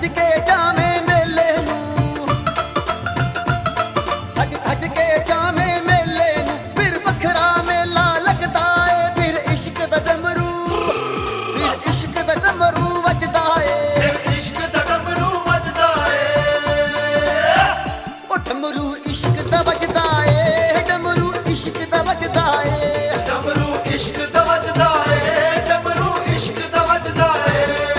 के जामे मेले नूं, सज धज के जामे मेले नूं, फिर बखरा मेला लगदा है, फिर इश्क दा डमरू, फिर इश्क दा डमरू वजदा है, फिर इश्क दा डमरू वजदा है। ओ डमरू इश्क दा वजदा है, डमरू इश्क दा वजदा है। डमरू इश्क दा वजदा है, डमरू इश्क दा वजदा है।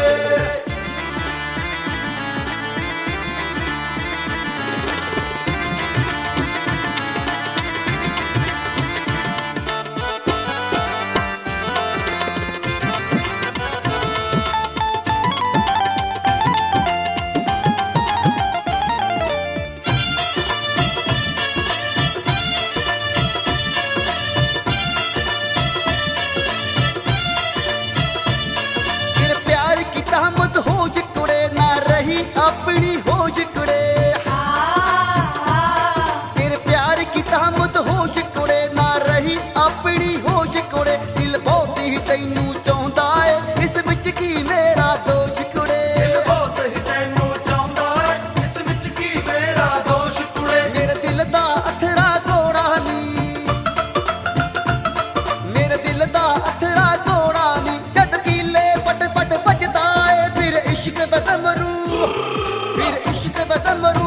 तेरे प्यार की तहमत होज कुड़े, ना रही अपनी होज कुड़े। तेरे प्यार की तहमत होज कुड़े, ना रही अपनी होज कुड़े। दिल बहुत ही तैनू चाहुंदा है, इस विच की मेरा दोष कुड़े। दिल बहुत ही तैनू चाहुंदा है, इस विच की मेरा दोष कुड़े। मेरे दिल दा अथरा गोड़ा नी, मेरे दिल दा अथरा गोड़ा नी, जद कीले पट पट बजदा है, फिर इश्क दा डमरू, फिर इश्क दा डमरू